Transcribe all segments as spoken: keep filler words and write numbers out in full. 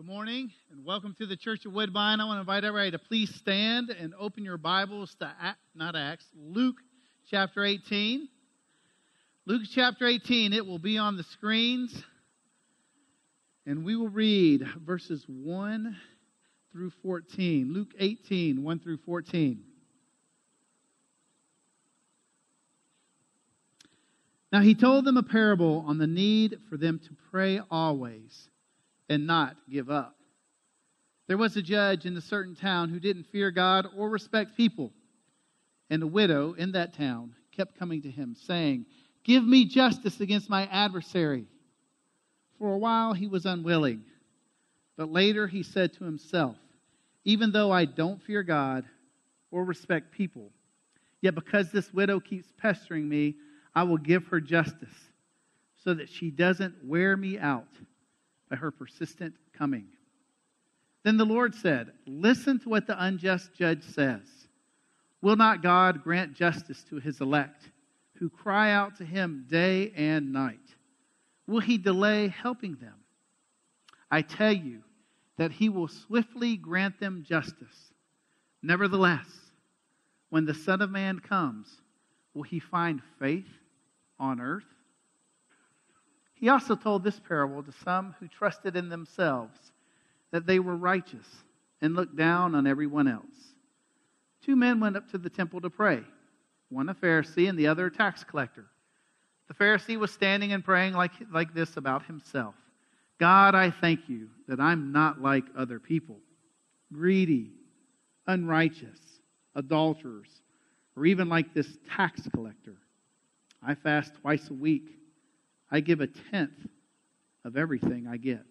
morning and welcome to the Church of Woodbine. I want to invite everybody to please stand and open your Bibles to, not Acts, Luke chapter eighteen. Luke chapter eighteen, it will be on the screens. And we will read verses one through fourteen. Luke eighteen, one through fourteen. Now he told them a parable on the need for them to pray always and not give up. There was a judge in a certain town who didn't fear God or respect people. And a widow in that town kept coming to him, saying, "Give me justice against my adversary." For a while he was unwilling. But later he said to himself, "Even though I don't fear God or respect people, yet because this widow keeps pestering me, I will give her justice, so that she doesn't wear me out by her persistent coming." Then the Lord said, "Listen to what the unjust judge says. Will not God grant justice to his elect, who cry out to him day and night? Will he delay helping them? I tell you that he will swiftly grant them justice. Nevertheless, when the Son of Man comes, will he find faith on earth?" He also told this parable to some who trusted in themselves that they were righteous and looked down on everyone else. Two men went up to the temple to pray, one a Pharisee and the other a tax collector. The Pharisee was standing and praying like, like this about himself: "God, I thank you that I'm not like other people, greedy, unrighteous, adulterers, or even like this tax collector. I fast twice a week. I give a tenth of everything I get."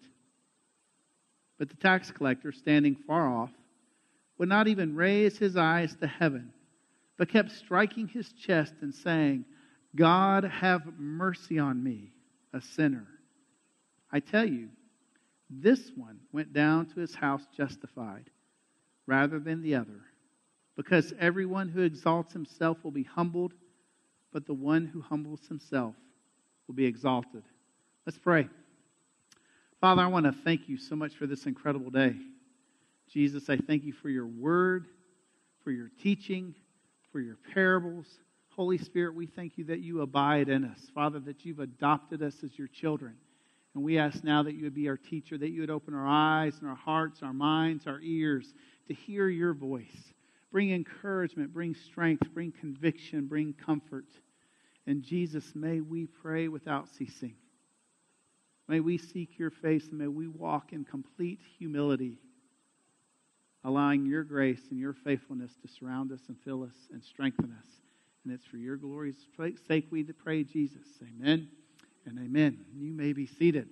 But the tax collector, standing far off, would not even raise his eyes to heaven, but kept striking his chest and saying, "God, have mercy on me, a sinner." I tell you, this one went down to his house justified rather than the other. Because everyone who exalts himself will be humbled, but the one who humbles himself will be exalted. Let's pray. Father, I want to thank you so much for this incredible day. Jesus, I thank you for your word, for your teaching, for your parables. Holy Spirit, we thank you that you abide in us. Father, that you've adopted us as your children. And we ask now that you would be our teacher, that you would open our eyes and our hearts, our minds, our ears to hear your voice. Bring encouragement, bring strength, bring conviction, bring comfort. And Jesus, may we pray without ceasing. May we seek your face and may we walk in complete humility, allowing your grace and your faithfulness to surround us and fill us and strengthen us. And it's for your glory's sake we pray, Jesus. Amen and amen. You may be seated.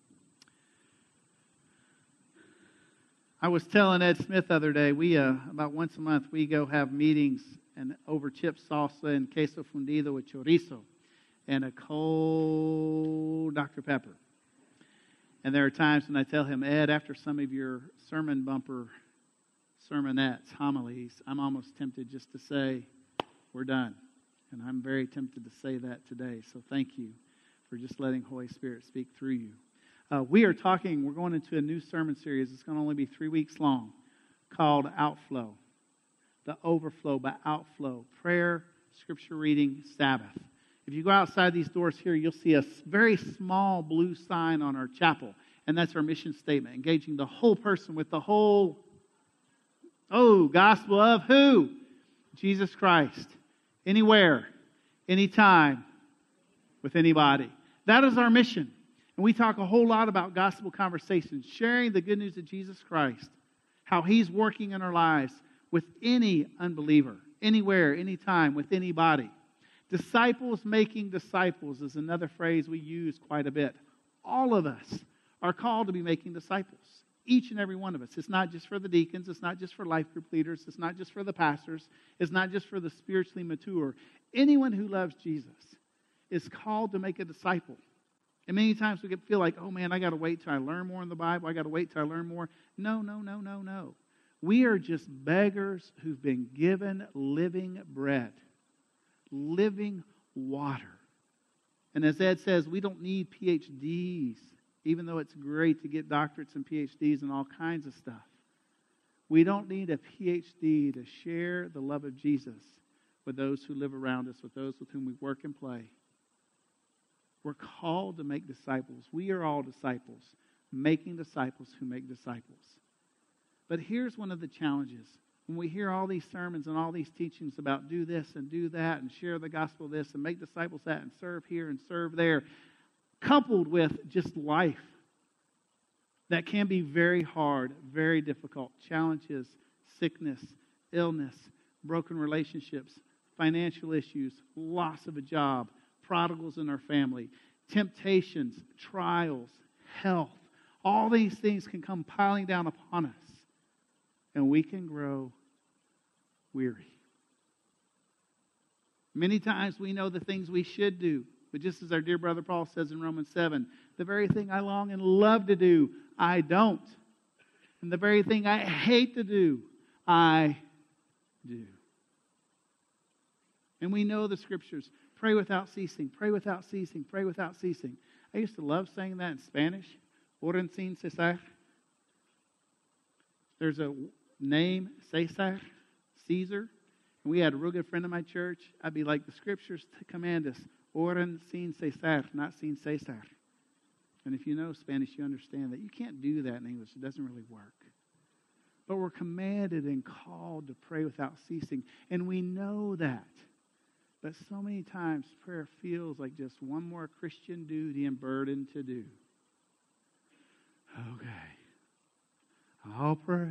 I was telling Ed Smith the other day, we uh, about once a month we go have meetings and over chips, salsa, and queso fundido with chorizo and a cold Doctor Pepper. And there are times when I tell him, "Ed, after some of your sermon bumper sermonettes, homilies, I'm almost tempted just to say, we're done." And I'm very tempted to say that today. So thank you for just letting Holy Spirit speak through you. Uh, we are talking, we're going into a new sermon series. It's going to only be three weeks long, called Outflow. The overflow by outflow. Prayer, scripture reading, Sabbath. If you go outside these doors here, you'll see a very small blue sign on our chapel. And that's our mission statement, engaging the whole person with the whole, oh, gospel of who? Jesus Christ. Anywhere, anytime, with anybody. That is our mission. And we talk a whole lot about gospel conversations, sharing the good news of Jesus Christ, how he's working in our lives with any unbeliever, anywhere, anytime, with anybody. Disciples making disciples is another phrase we use quite a bit. All of us are called to be making disciples. Each and every one of us. It's not just for the deacons. It's not just for life group leaders. It's not just for the pastors. It's not just for the spiritually mature. Anyone who loves Jesus is called to make a disciple. And many times we can feel like, oh man, I got to wait till I learn more in the Bible. I got to wait till I learn more. No, no, no, no, no. We are just beggars who've been given living bread, living water. And as Ed says, we don't need P H Ds even though it's great to get doctorates and P H Ds and all kinds of stuff. We don't need a P H D to share the love of Jesus with those who live around us, with those with whom we work and play. We're called to make disciples. We are all disciples, making disciples who make disciples. But here's one of the challenges. When we hear all these sermons and all these teachings about do this and do that and share the gospel this and make disciples that and serve here and serve there, coupled with just life, that can be very hard, very difficult. Challenges, sickness, illness, broken relationships, financial issues, loss of a job, prodigals in our family, temptations, trials, health. All these things can come piling down upon us, and we can grow weary. Many times we know the things we should do, but just as our dear brother Paul says in Romans seven, the very thing I long and love to do, I don't. And the very thing I hate to do, I do. And we know the scriptures. Pray without ceasing, pray without ceasing, pray without ceasing. I used to love saying that in Spanish. Oren sin cesar. There's a name, Cesar, Caesar. And we had a real good friend in my church. I'd be like, the scriptures command us, Oren sin cesar, not sin Cesar. And if you know Spanish, you understand that you can't do that in English. It doesn't really work. But we're commanded and called to pray without ceasing. And we know that. But so many times prayer feels like just one more Christian duty and burden to do. Okay, I'll pray.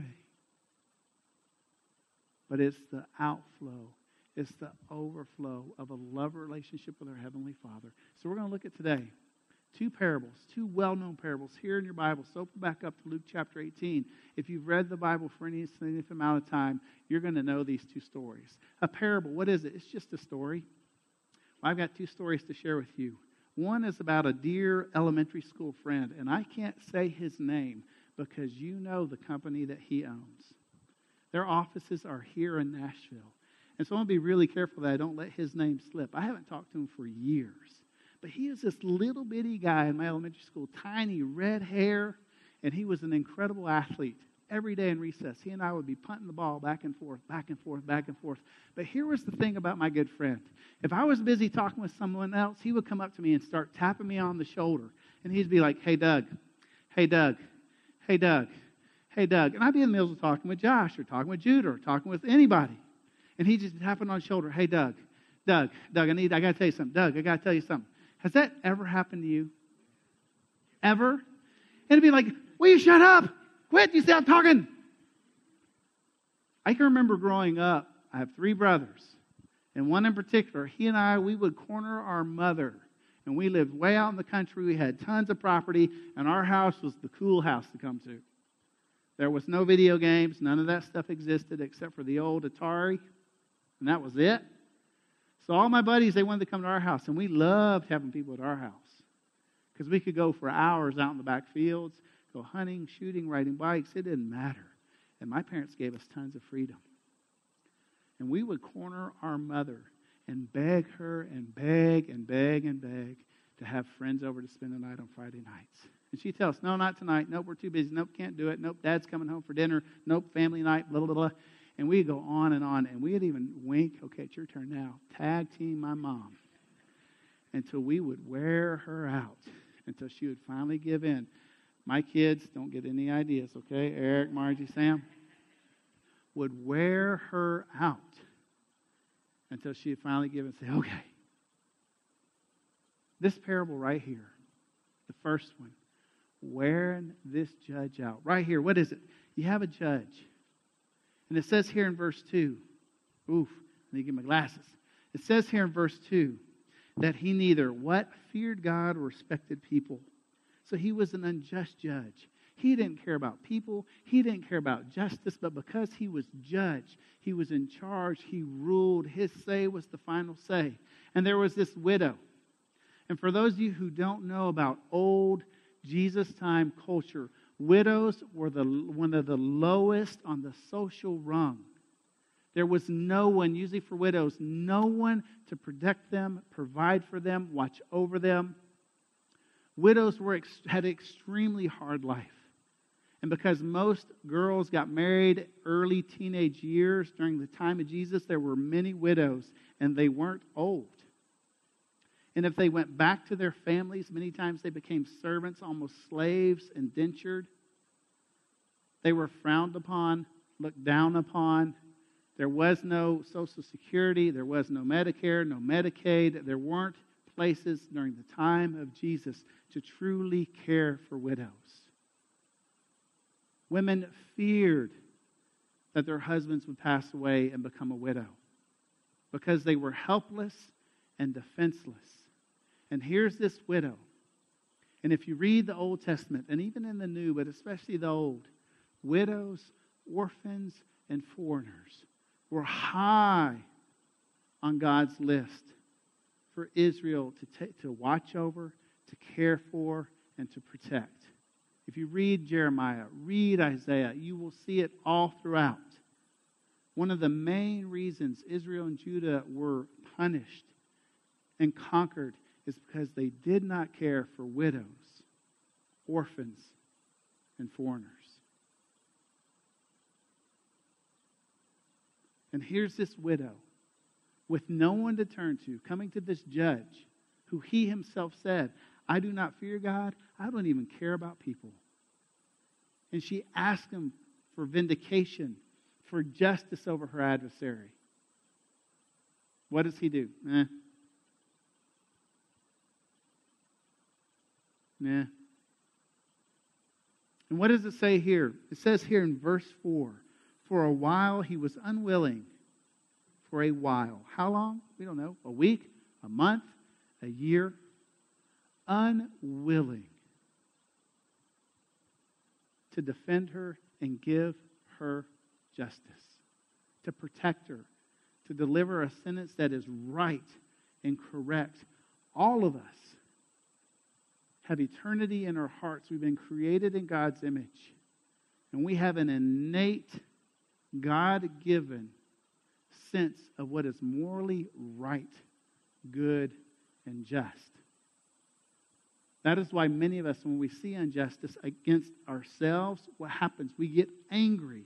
But it's the outflow. It's the overflow of a love relationship with our Heavenly Father. So we're going to look at today two parables, two well-known parables here in your Bible. So open back up to Luke chapter eighteen. If you've read the Bible for any significant amount of time, you're going to know these two stories. A parable, what is it? It's just a story. Well, I've got two stories to share with you. One is about a dear elementary school friend, and I can't say his name because you know the company that he owns. Their offices are here in Nashville. And so I want to be really careful that I don't let his name slip. I haven't talked to him for years. But he is this little bitty guy in my elementary school, tiny red hair, and he was an incredible athlete. Every day in recess, he and I would be punting the ball back and forth, back and forth, back and forth. But here was the thing about my good friend. If I was busy talking with someone else, he would come up to me and start tapping me on the shoulder. And he'd be like, hey, Doug, hey, Doug, hey, Doug, hey, Doug. And I'd be in the middle of talking with Josh or talking with Judah or talking with anybody. And he'd just tapping on the shoulder, hey, Doug, Doug, Doug, I need, I got to tell you something. Doug, I got to tell you something. Has that ever happened to you? Ever? And it'd be like, will you shut up? Quit, you stop talking. I can remember growing up, I have three brothers. And one in particular, he and I, we would corner our mother. And we lived way out in the country. We had tons of property. And our house was the cool house to come to. There was no video games. None of that stuff existed except for the old Atari. And that was it. So all my buddies, they wanted to come to our house. And we loved having people at our house. Because we could go for hours out in the back fields. Go hunting, shooting, riding bikes. It didn't matter. And my parents gave us tons of freedom. And we would corner our mother and beg her and beg and beg and beg to have friends over to spend the night on Friday nights. And she'd tell us, no, not tonight. Nope, we're too busy. Nope, can't do it. Nope, Dad's coming home for dinner. Nope, family night, blah, blah, blah. And we'd go on and on. And we'd even wink, okay, it's your turn now. Tag team my mom. Until we would wear her out. Until she would finally give in. My kids, don't get any ideas, okay? Eric, Margie, Sam. Would wear her out. Until she would finally give in and say, okay. This parable right here. The first one. Wearing this judge out. Right here, what is it? You have a judge. And it says here in verse two. Oof, let me get my glasses. It says here in verse two. That he neither, what? Feared God or respected people. So he was an unjust judge. He didn't care about people. He didn't care about justice. But because he was judge, he was in charge. He ruled. His say was the final say. And there was this widow. And for those of you who don't know about old Jesus time culture, widows were the one of the lowest on the social rung. There was no one, usually for widows, no one to protect them, provide for them, watch over them. Widows were had an extremely hard life. And because most girls got married early teenage years during the time of Jesus, there were many widows, and they weren't old. And if they went back to their families, many times they became servants, almost slaves, indentured. They were frowned upon, looked down upon. There was no Social Security. There was no Medicare, no Medicaid. There weren't places during the time of Jesus to truly care for widows. Women feared that their husbands would pass away and become a widow because they were helpless and defenseless. And here's this widow. And if you read the Old Testament, and even in the New, but especially the Old, widows, orphans, and foreigners were high on God's list for Israel to, t- to watch over, to care for, and to protect. If you read Jeremiah, read Isaiah, you will see it all throughout. One of the main reasons Israel and Judah were punished and conquered is because they did not care for widows, orphans, and foreigners. And here's this widow with no one to turn to, coming to this judge who he himself said, I do not fear God. I don't even care about people. And she asked him for vindication, for justice over her adversary. What does he do? Eh. Nah. And what does it say here? It says here in verse four, for a while he was unwilling. For a while. How long? We don't know. A week? A month? A year? Unwilling to defend her and give her justice, to protect her, to deliver a sentence that is right and correct. All of us have eternity in our hearts. We've been created in God's image. And we have an innate, God-given sense of what is morally right, good, and just. That is why many of us, when we see injustice against ourselves, what happens? We get angry.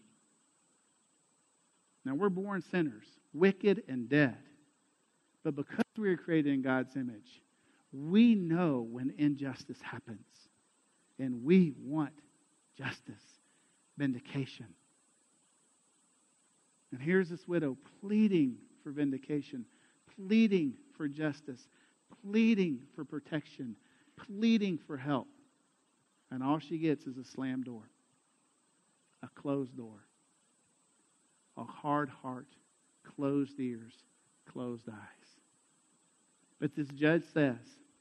Now, we're born sinners, wicked and dead. But because we are created in God's image, we know when injustice happens. And we want justice, vindication. And here's this widow pleading for vindication, pleading for justice, pleading for protection, pleading for help. And all she gets is a slammed door, a closed door, a hard heart, closed ears, closed eyes. But this judge says,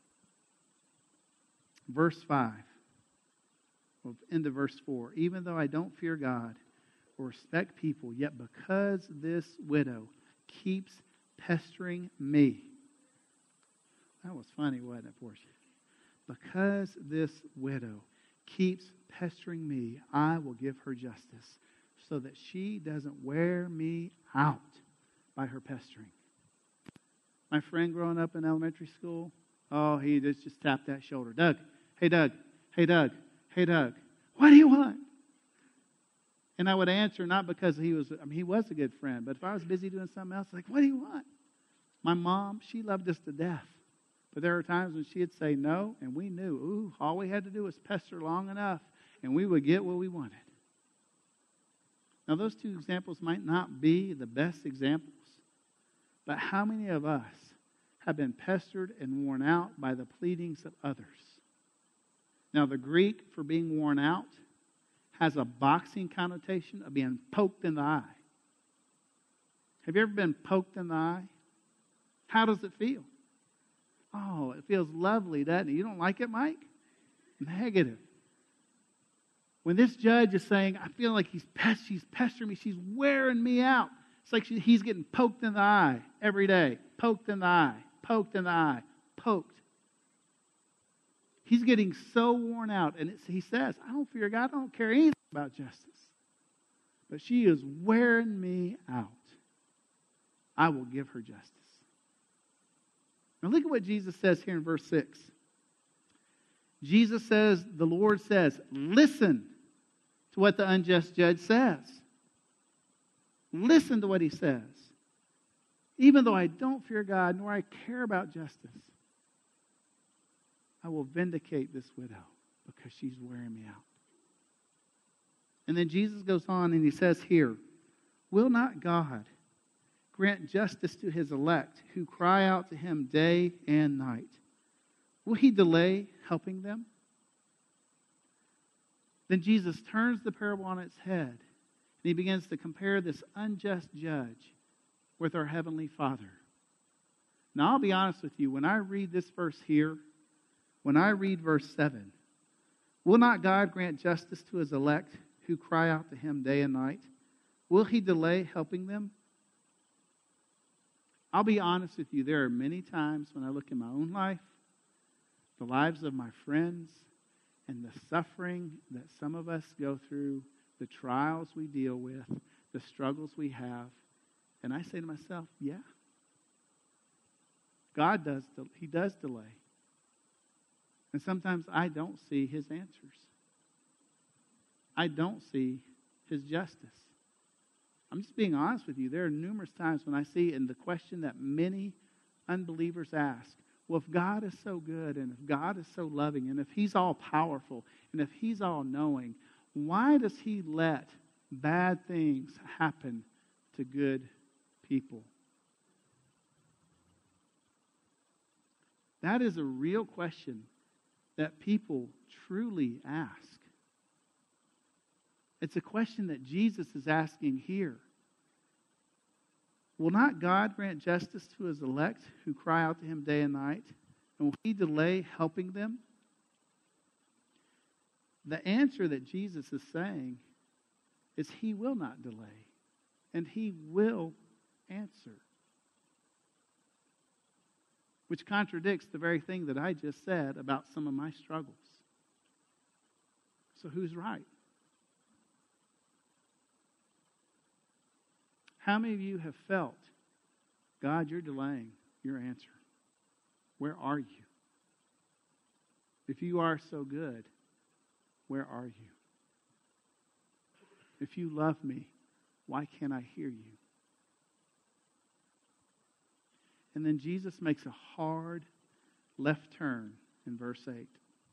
verse five, well, into verse four, even though I don't fear God or respect people, yet because this widow keeps pestering me. That was funny, wasn't it, Portia? Because this widow keeps pestering me, I will give her justice so that she doesn't wear me out by her pestering. My friend growing up in elementary school, oh, he just, just tapped that shoulder. Doug, hey, Doug, hey, Doug, hey, Doug, what do you want? And I would answer not because he was, I mean, he was a good friend, but if I was busy doing something else, like, what do you want? My mom, she loved us to death. But there were times when she'd say no, and we knew, ooh, all we had to do was pester long enough, and we would get what we wanted. Now, those two examples might not be the best examples, but how many of us have been pestered and worn out by the pleadings of others? Now, the Greek for being worn out has a boxing connotation of being poked in the eye. Have you ever been poked in the eye? How does it feel? Oh, it feels lovely, doesn't it? You don't like it, Mike? Negative. When this judge is saying, I feel like he's pest- she's pestering me, she's wearing me out. It's like she, he's getting poked in the eye every day. Poked in the eye, poked in the eye, poked. He's getting so worn out. And it's, he says, I don't fear God. I don't care anything about justice. But she is wearing me out. I will give her justice. Now look at what Jesus says here in verse six. Jesus says, the Lord says, listen to what the unjust judge says. Listen to what he says. Even though I don't fear God, nor I care about justice, I will vindicate this widow because she's wearing me out. And then Jesus goes on and he says here, will not God grant justice to his elect who cry out to him day and night? Will he delay helping them? Then Jesus turns the parable on its head and he begins to compare this unjust judge with our Heavenly Father. Now, I'll be honest with you. When I read this verse here, when I read verse seven, will not God grant justice to his elect who cry out to him day and night? Will he delay helping them? I'll be honest with you. There are many times when I look in my own life, the lives of my friends, and the suffering that some of us go through, the trials we deal with, the struggles we have, and I say to myself, yeah, God does, he does delay. And sometimes I don't see his answers. I don't see his justice. I'm just being honest with you. There are numerous times when I see, and the question that many unbelievers ask, well, if God is so good, and if God is so loving, and if he's all powerful, and if he's all knowing, why does he let bad things happen to good people? That is a real question that people truly ask. It's a question that Jesus is asking here. Will not God grant justice to his elect who cry out to him day and night? And will he delay helping them? The answer that Jesus is saying is he will not delay. And he will answer. Which contradicts the very thing that I just said about some of my struggles. So who's right? How many of you have felt, God, you're delaying your answer? Where are you? If you are so good, where are you? If you love me, why can't I hear you? And then Jesus makes a hard left turn in verse eight.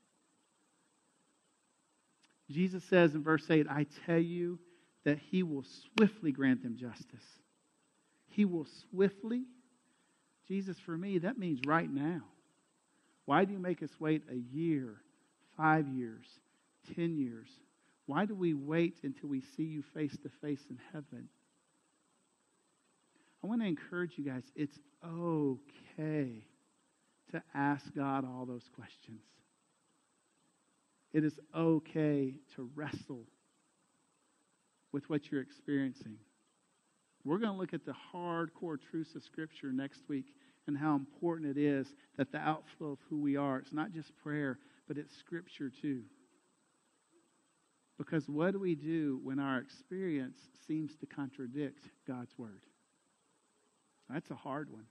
Jesus says in verse eight, I tell you that he will swiftly grant them justice. He will swiftly. Jesus, for me, that means right now. Why do you make us wait a year, five years, ten years? Why do we wait until we see you face to face in heaven? I want to encourage you guys, it's okay to ask God all those questions. It is okay to wrestle with what you're experiencing. We're going to look at the hardcore truths of Scripture next week and how important it is that the outflow of who we are, it's not just prayer, but it's Scripture too. Because what do we do when our experience seems to contradict God's Word? That's a hard one.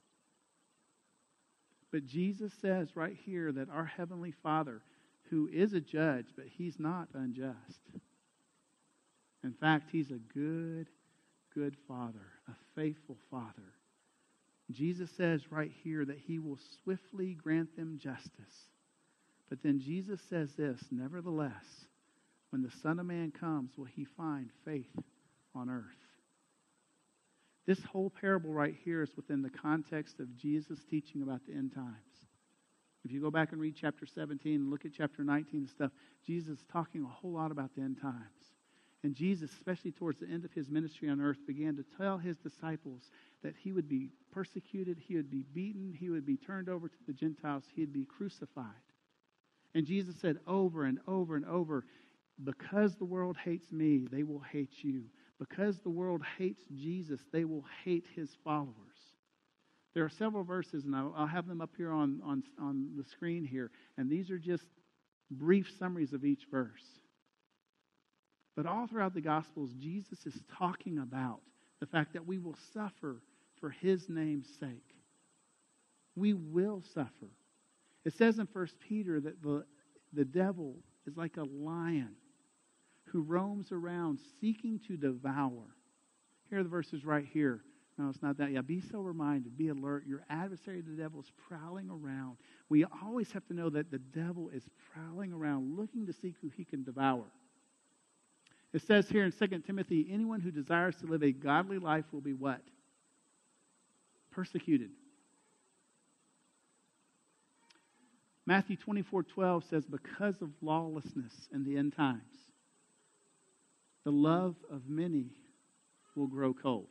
But Jesus says right here that our Heavenly Father, who is a judge, but he's not unjust. In fact, he's a good, good Father, a faithful Father. Jesus says right here that he will swiftly grant them justice. But then Jesus says this, nevertheless, when the Son of Man comes, will he find faith on earth? This whole parable right here is within the context of Jesus teaching about the end times. If you go back and read chapter seventeen and look at chapter nineteen and stuff, Jesus is talking a whole lot about the end times. And Jesus, especially towards the end of his ministry on earth, began to tell his disciples that he would be persecuted, he would be beaten, he would be turned over to the Gentiles, he'd be crucified. And Jesus said over and over and over, because the world hates me, they will hate you. Because the world hates Jesus, they will hate his followers. There are several verses, and I'll, I'll have them up here on, on, on the screen here. And these are just brief summaries of each verse. But all throughout the Gospels, Jesus is talking about the fact that we will suffer for his name's sake. We will suffer. It says in First Peter that the, The devil is like a lion who roams around seeking to devour. Here are the verses right here. No, it's not that. Yeah, be sober-minded. Be alert. Your adversary, the devil, is prowling around. We always have to know that the devil is prowling around, looking to seek who he can devour. It says here in Second Timothy, anyone who desires to live a godly life will be what? Persecuted. Matthew twenty-four twelve says, because of lawlessness in the end times, the love of many will grow cold.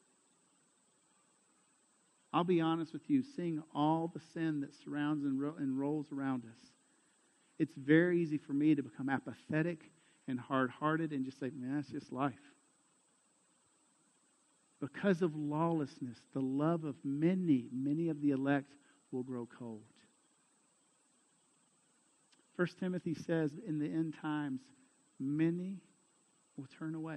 I'll be honest with you, seeing all the sin that surrounds and, ro- and rolls around us, it's very easy for me to become apathetic and hard-hearted and just say, man, that's just life. Because of lawlessness, the love of many, many of the elect will grow cold. First Timothy says, in the end times, many will turn away.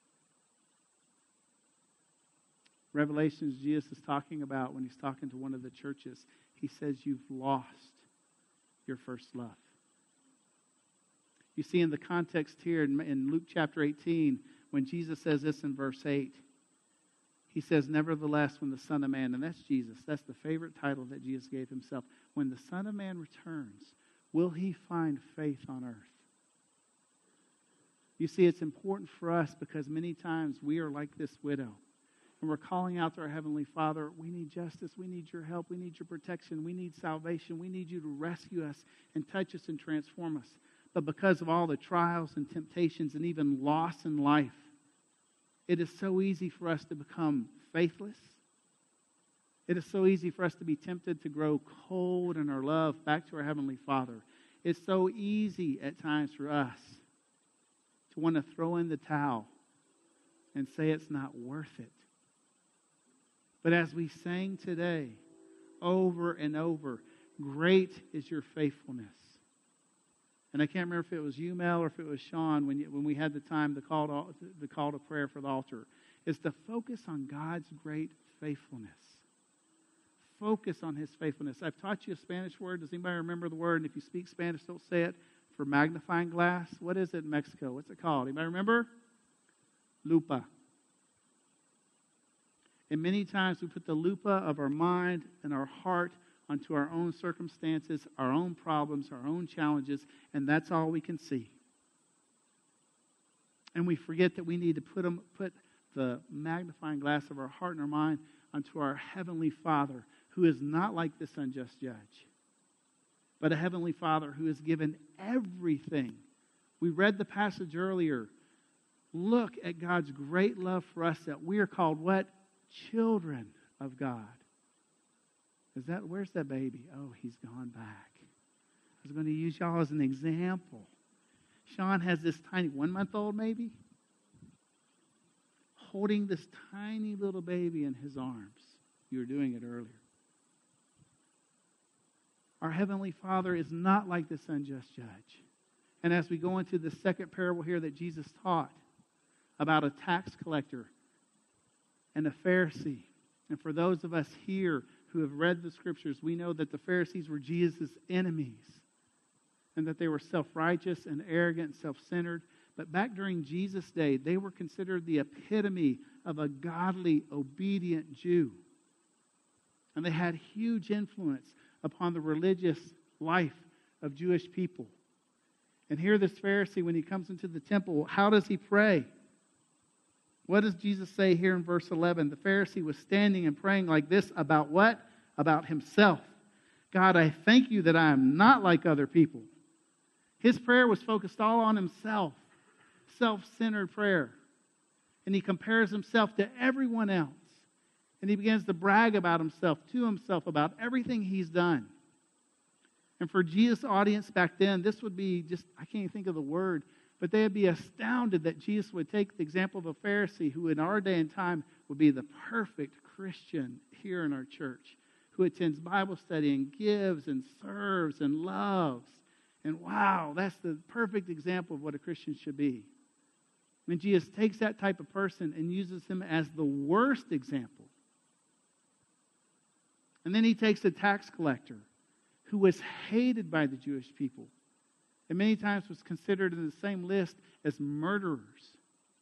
Revelations, Jesus is talking about when he's talking to one of the churches. He says, you've lost your first love. You see in the context here in, in Luke chapter eighteen, when Jesus says this in verse eight, he says, nevertheless, when the Son of Man, and that's Jesus, that's the favorite title that Jesus gave himself. When the Son of Man returns, will he find faith on earth? You see, it's important for us because many times we are like this widow. And we're calling out to our Heavenly Father, we need justice, we need your help, we need your protection, we need salvation, we need you to rescue us and touch us and transform us. But because of all the trials and temptations and even loss in life, it is so easy for us to become faithless. It is so easy for us to be tempted to grow cold in our love back to our Heavenly Father. It's so easy at times for us to want to throw in the towel and say it's not worth it. But as we sang today, over and over, great is your faithfulness. And I can't remember if it was you, Mel, or if it was Sean, when you, when we had the time, the call to, the call to prayer for the altar, is to focus on God's great faithfulness. Focus on His faithfulness. I've taught you a Spanish word. Does anybody remember the word? And if you speak Spanish, don't say it. For magnifying glass. What is it in Mexico? What's it called? Anybody remember? Lupa. And many times we put the lupa of our mind and our heart onto our own circumstances, our own problems, our own challenges, and that's all we can see. And we forget that we need to put, them, put the magnifying glass of our heart and our mind onto our Heavenly Father, who is not like this unjust judge, but a Heavenly Father who has given everything. We read the passage earlier. Look at God's great love for us, that we are called what? Children of God. Is that, where's that baby? Oh, he's gone back. I was going to use y'all as an example. Sean has this tiny, one-month-old maybe, holding this tiny little baby in his arms. You were doing it earlier. Our Heavenly Father is not like this unjust judge. And as we go into the second parable here that Jesus taught about a tax collector and a Pharisee, and for those of us here who have read the Scriptures, we know that the Pharisees were Jesus' enemies and that they were self-righteous and arrogant and self-centered. But back during Jesus' day, they were considered the epitome of a godly, obedient Jew. And they had huge influence upon the religious life of Jewish people. And here this Pharisee, when he comes into the temple, how does he pray? What does Jesus say here in verse eleven? The Pharisee was standing and praying like this about what? About himself. God, I thank you that I am not like other people. His prayer was focused all on himself. Self-centered prayer. And he compares himself to everyone else. And he begins to brag about himself, to himself, about everything he's done. And for Jesus' audience back then, this would be just, I can't even think of the word, but they would be astounded that Jesus would take the example of a Pharisee who in our day and time would be the perfect Christian here in our church, who attends Bible study and gives and serves and loves. And wow, that's the perfect example of what a Christian should be. And Jesus takes that type of person and uses him as the worst example. And then he takes a tax collector who was hated by the Jewish people. and many times was considered in the same list as murderers,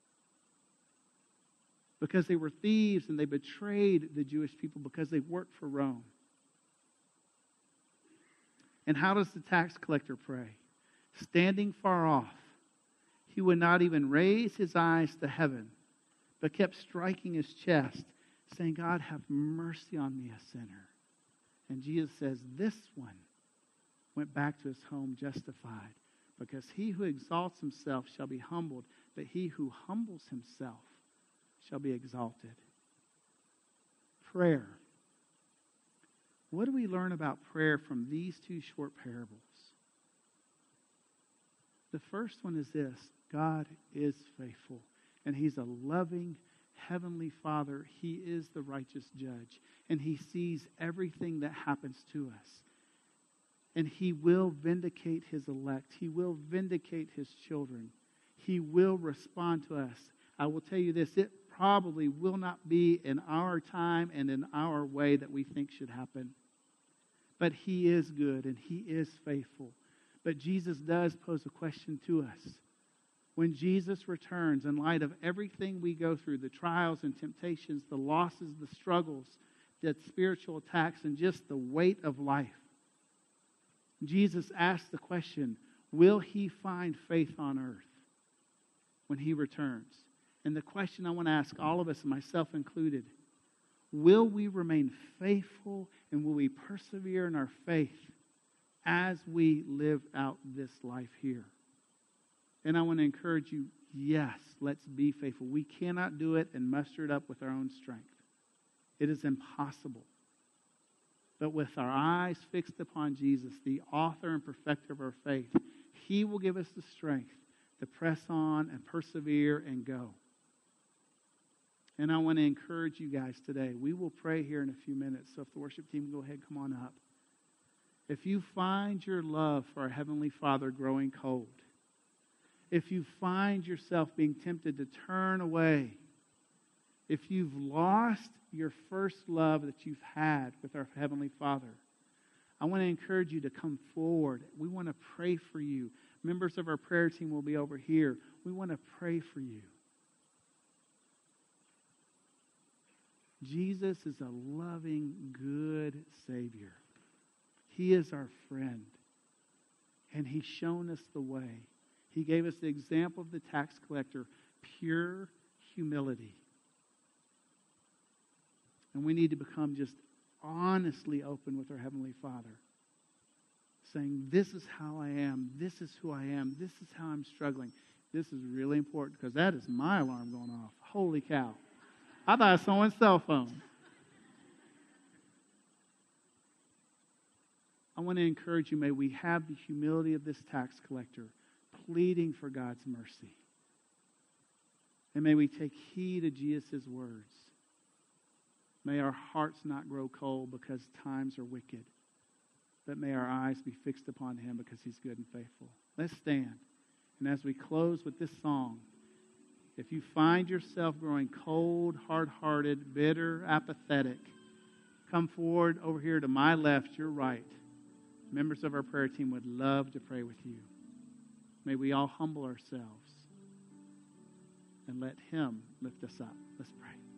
because they were thieves and they betrayed the Jewish people because they worked for Rome. And how does the tax collector pray? Standing far off, he would not even raise his eyes to heaven, but kept striking his chest, saying, God, have mercy on me, a sinner. And Jesus says, this one went back to his home justified, because he who exalts himself shall be humbled, but he who humbles himself shall be exalted. Prayer. What do we learn about prayer from these two short parables? The first one is this: God is faithful, and he's a loving heavenly Father. He is the righteous judge, and he sees everything that happens to us. And he will vindicate his elect. He will vindicate his children. He will respond to us. I will tell you this, it probably will not be in our time and in our way that we think should happen. But he is good and he is faithful. But Jesus does pose a question to us. When Jesus returns, in light of everything we go through, the trials and temptations, the losses, the struggles, the spiritual attacks, and just the weight of life, Jesus asks the question, will he find faith on earth when he returns? And the question I want to ask all of us, myself included, will we remain faithful and will we persevere in our faith as we live out this life here? And I want to encourage you, yes, let's be faithful. We cannot do it and muster it up with our own strength. It is impossible. But with our eyes fixed upon Jesus, the author and perfecter of our faith, he will give us the strength to press on and persevere and go. And I want to encourage you guys today. We will pray here in a few minutes. So if the worship team can go ahead, come on up. If you find your love for our Heavenly Father growing cold, if you find yourself being tempted to turn away, if you've lost your first love that you've had with our Heavenly Father, I want to encourage you to come forward. We want to pray for you. Members of our prayer team will be over here. We want to pray for you. Jesus is a loving, good Savior. He is our friend. And he's shown us the way. He gave us the example of the tax collector, pure humility. And we need to become just honestly open with our Heavenly Father, saying, this is how I am, this is who I am, this is how I'm struggling. This is really important because that is my alarm going off. Holy cow. I thought it was someone's cell phone. I want to encourage you, may we have the humility of this tax collector, pleading for God's mercy. And may we take heed of Jesus' words. May our hearts not grow cold because times are wicked, but may our eyes be fixed upon him because he's good and faithful. Let's stand. And as we close with this song, if you find yourself growing cold, hard-hearted, bitter, apathetic, come forward over here to my left, your right. Members of our prayer team would love to pray with you. May we all humble ourselves and let him lift us up. Let's pray.